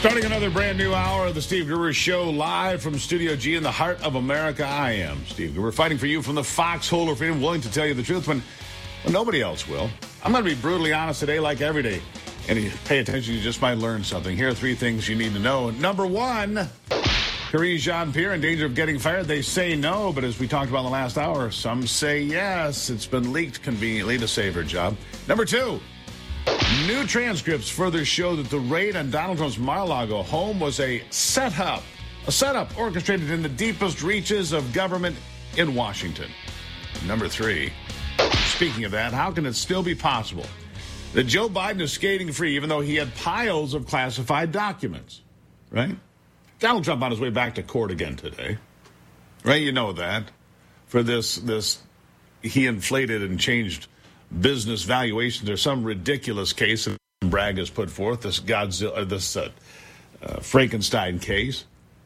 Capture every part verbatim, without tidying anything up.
Starting another brand new hour of the Steve Guru Show live from Studio G in the heart of America. I am Steve Guru, fighting for you from the foxhole of freedom, willing to tell you the truth when, when nobody else will. I'm going to be brutally honest today like every day. And you pay attention, you just might learn something. Here are three things you need to know. Number one, Karine Jean-Pierre in danger of getting fired. They say no, but as we talked about in the last hour, some say yes. It's been leaked conveniently to save her job. Number two, new transcripts further show that the raid on Donald Trump's Mar-a-Lago home was a setup, a setup orchestrated in the deepest reaches of government in Washington. Number three, speaking of that, how can it still be possible that Joe Biden is skating free even though he had piles of classified documents, right? Donald Trump on his way back to court again today, right? You know that. For this, this he inflated and changed business valuations or some ridiculous case that Bragg has put forth, this Godzilla, this uh, uh, Frankenstein case.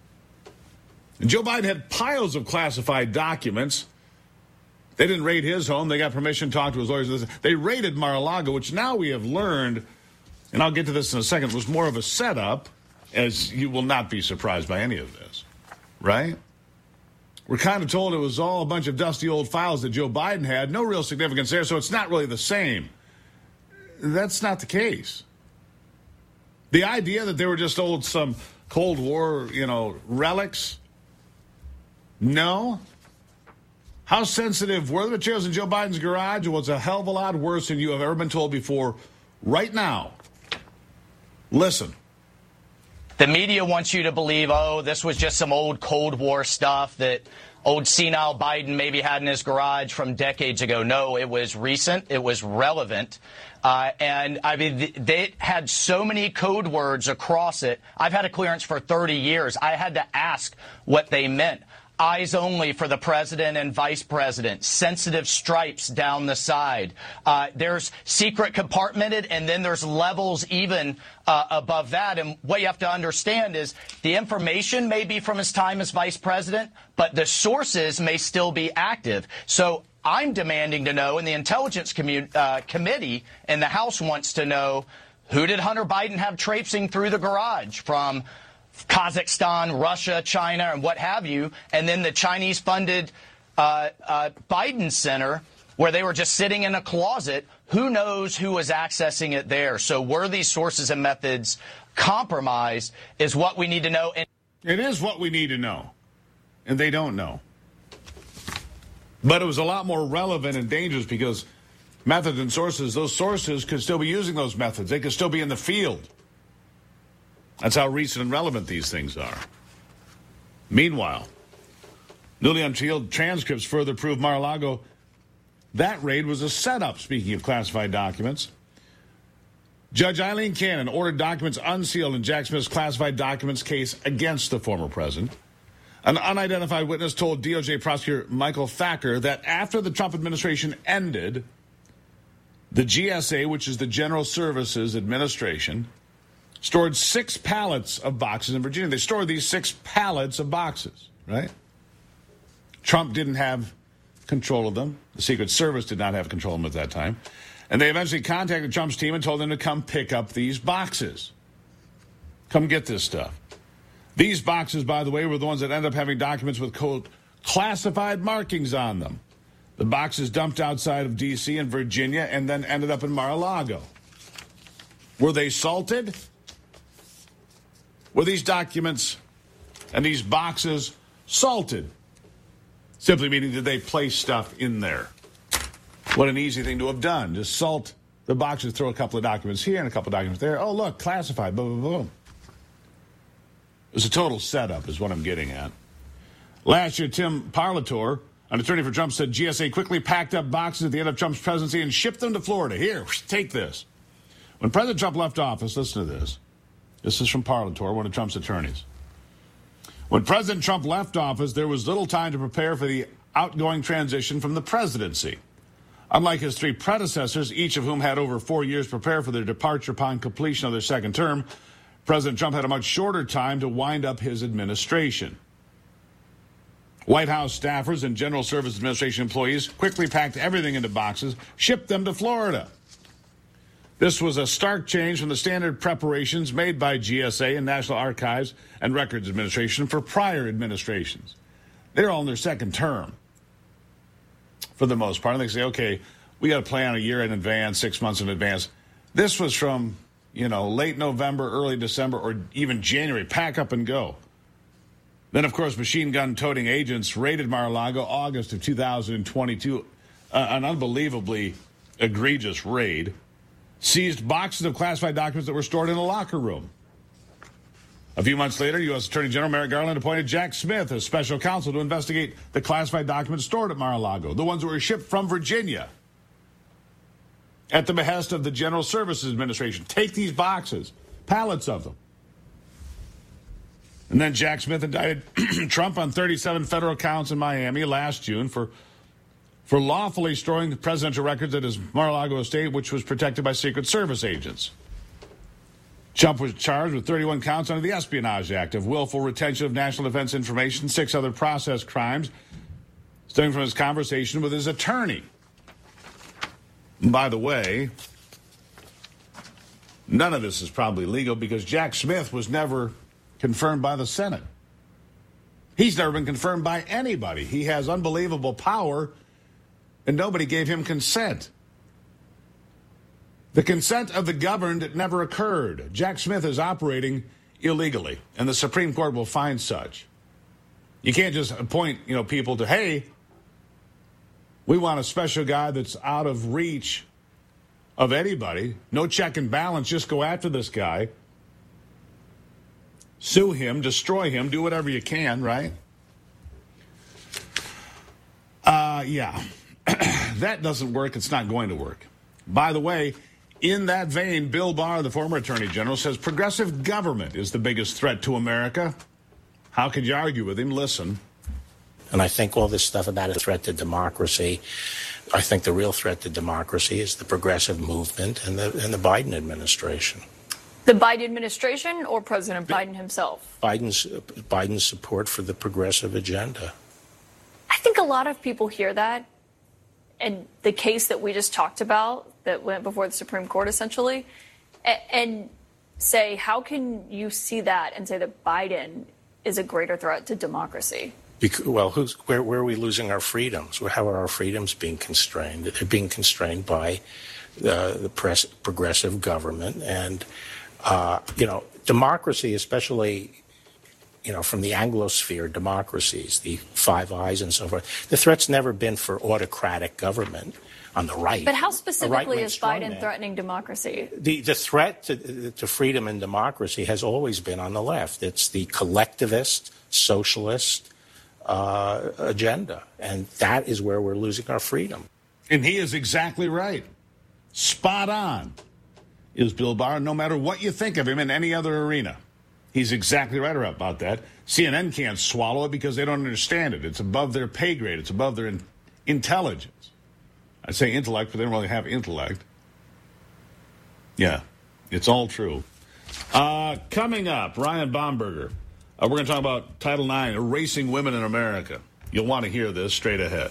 And Joe Biden had piles of classified documents. They didn't raid his home. They got permission to talk to his lawyers. They raided Mar-a-Lago, which now we have learned, and I'll get to this in a second, was more of a setup, as you will not be surprised by any of this, right? We're kind of told it was all a bunch of dusty old files that Joe Biden had. No real significance there, so it's not really the same. That's not the case. The idea that they were just old, some Cold War, you know, relics, no. How sensitive were the materials in Joe Biden's garage? It was a hell of a lot worse than you have ever been told before. Right now, listen. The media wants you to believe, oh, this was just some old Cold War stuff that old senile Biden maybe had in his garage from decades ago. No, it was recent. It was relevant. Uh, and, I mean, they had so many code words across it. I've had a clearance for thirty years. I had to ask what they meant. Eyes only for the president and vice president, sensitive stripes down the side. Uh, there's secret compartmented, and then there's levels even uh, above that. And what you have to understand is the information may be from his time as vice president, but the sources may still be active. So I'm demanding to know, and the Intelligence commu- uh, Committee in the House wants to know, who did Hunter Biden have traipsing through the garage from Kazakhstan, Russia, China, and what have you, and then the Chinese-funded uh, uh, Biden Center, where they were just sitting in a closet. Who knows who was accessing it there? So were these sources and methods compromised is what we need to know. And it is what we need to know, and they don't know. But it was a lot more relevant and dangerous because methods and sources, those sources could still be using those methods. They could still be in the field. That's how recent and relevant these things are. Meanwhile, newly unsealed transcripts further prove Mar-a-Lago, that raid was a setup, speaking of classified documents. Judge Eileen Cannon ordered documents unsealed in Jack Smith's classified documents case against the former president. An unidentified witness told D O J prosecutor Michael Thacker that after the Trump administration ended, the G S A, which is the General Services Administration, stored six pallets of boxes in Virginia. They stored these six pallets of boxes, right? Trump didn't have control of them. The Secret Service did not have control of them at that time. And they eventually contacted Trump's team and told them to come pick up these boxes. Come get this stuff. These boxes, by the way, were the ones that ended up having documents with, quote, classified markings on them. The boxes dumped outside of D C and Virginia and then ended up in Mar-a-Lago. Were they salted? Were these documents and these boxes salted? Simply meaning, did they place stuff in there? What an easy thing to have done. Just salt the boxes, throw a couple of documents here and a couple of documents there. Oh, look, classified, boom, boom, boom. It was a total setup is what I'm getting at. Last year, Tim Parlator, an attorney for Trump, said G S A quickly packed up boxes at the end of Trump's presidency and shipped them to Florida. Here, take this. When President Trump left office, listen to this. This is from Parlator, one of Trump's attorneys. When President Trump left office, there was little time to prepare for the outgoing transition from the presidency. Unlike his three predecessors, each of whom had over four years to prepare for their departure upon completion of their second term, President Trump had a much shorter time to wind up his administration. White House staffers and General Services Administration employees quickly packed everything into boxes, shipped them to Florida. This was a stark change from the standard preparations made by G S A and National Archives and Records Administration for prior administrations. They're all in their second term, for the most part. And they say, okay, we got to plan a year in advance, six months in advance. This was from, you know, late November, early December, or even January. Pack up and go. Then, of course, machine gun-toting agents raided Mar-a-Lago August of two thousand twenty-two, uh, an unbelievably egregious raid. Seized boxes of classified documents that were stored in a locker room. A few months later, U S Attorney General Merrick Garland appointed Jack Smith as special counsel to investigate the classified documents stored at Mar-a-Lago, the ones that were shipped from Virginia, at the behest of the General Services Administration. Take these boxes, pallets of them. And then Jack Smith indicted Trump on thirty-seven federal counts in Miami last June for for lawfully storing the presidential records at his Mar-a-Lago estate, which was protected by Secret Service agents. Trump was charged with thirty-one counts under the Espionage Act of willful retention of national defense information, six other process crimes stemming from his conversation with his attorney. And by the way, none of this is probably legal because Jack Smith was never confirmed by the Senate. He's never been confirmed by anybody. He has unbelievable power, and nobody gave him consent. The consent of the governed never occurred. Jack Smith is operating illegally, and the Supreme Court will find such. You can't just appoint, you know, people to, hey, we want a special guy that's out of reach of anybody. No check and balance. Just go after this guy. Sue him, destroy him, do whatever you can, right? Uh, yeah. That doesn't work. It's not going to work. By the way, in that vein, Bill Barr, the former Attorney General, says progressive government is the biggest threat to America. How could you argue with him? Listen. And I think all this stuff about a threat to democracy, I think the real threat to democracy is the progressive movement and the and the Biden administration. The Biden administration or President Biden himself? Biden's Biden's support for the progressive agenda. I think a lot of people hear that, and the case that we just talked about that went before the Supreme Court, essentially, and, and say, how can you see that and say that Biden is a greater threat to democracy? Because, well, who's, where, where are we losing our freedoms? How are our freedoms being constrained? They're being constrained by uh, the press, progressive government. And, uh, you know, democracy, especially, you know, from the Anglosphere democracies, the Five Eyes and so forth, the threat's never been for autocratic government on the right. But how specifically is Biden man. threatening democracy? The, the threat to, to freedom and democracy has always been on the left. It's the collectivist, socialist, Uh, agenda, and that is where we're losing our freedom. And he is exactly right. Spot on is Bill Barr, no matter what you think of him in any other arena. He's exactly right about that. C N N can't swallow it because they don't understand it. It's above their pay grade. It's above their in- intelligence. I say intellect, but they don't really have intellect. Yeah, it's all true. Uh, coming up, Ryan Bomberger. Uh, we're going to talk about Title nine, erasing women in America. You'll want to hear this straight ahead.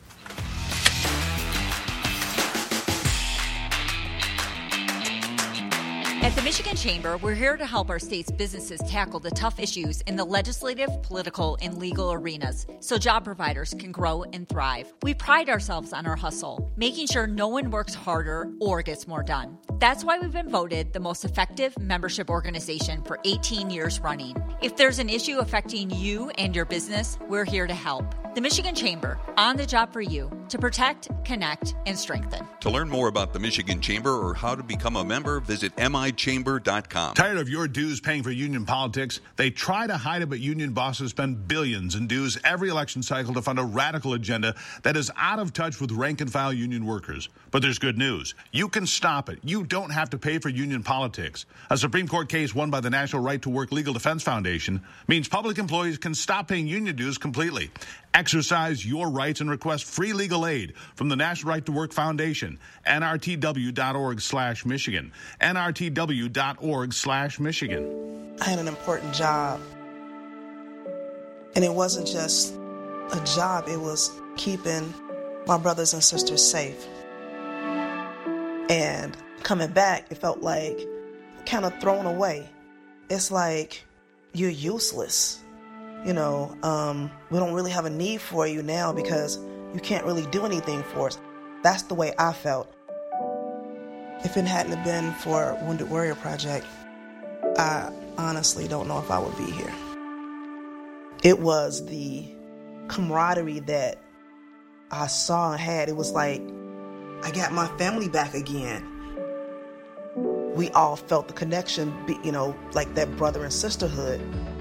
At the Michigan Chamber, we're here to help our state's businesses tackle the tough issues in the legislative, political, and legal arenas so job providers can grow and thrive. We pride ourselves on our hustle, making sure no one works harder or gets more done. That's why we've been voted the most effective membership organization for eighteen years running. If there's an issue affecting you and your business, we're here to help. The Michigan Chamber, on the job for you, to protect, connect, and strengthen. To learn more about the Michigan Chamber or how to become a member, visit M I chamber dot com. Tired of your dues paying for union politics? They try to hide it, but union bosses spend billions in dues every election cycle to fund a radical agenda that is out of touch with rank-and-file union workers. But there's good news. You can stop it. You don't have to pay for union politics. A Supreme Court case won by the National Right to Work Legal Defense Foundation means public employees can stop paying union dues completely. Exercise your rights and request free legal aid from the National Right to Work Foundation, N R T W dot org slash Michigan, N R T W dot org slash Michigan. I had an important job, and it wasn't just a job, it was keeping my brothers and sisters safe. And coming back, it felt like kind of thrown away. It's like you're useless. You know, um, we don't really have a need for you now because you can't really do anything for us. That's the way I felt. If it hadn't been for Wounded Warrior Project, I honestly don't know if I would be here. It was the camaraderie that I saw and had. It was like, I got my family back again. We all felt the connection, you know, like that brother and sisterhood.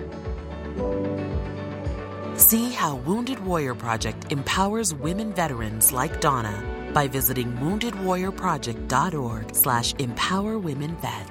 See how Wounded Warrior Project empowers women veterans like Donna by visiting wounded warrior project dot org slash empower women vets.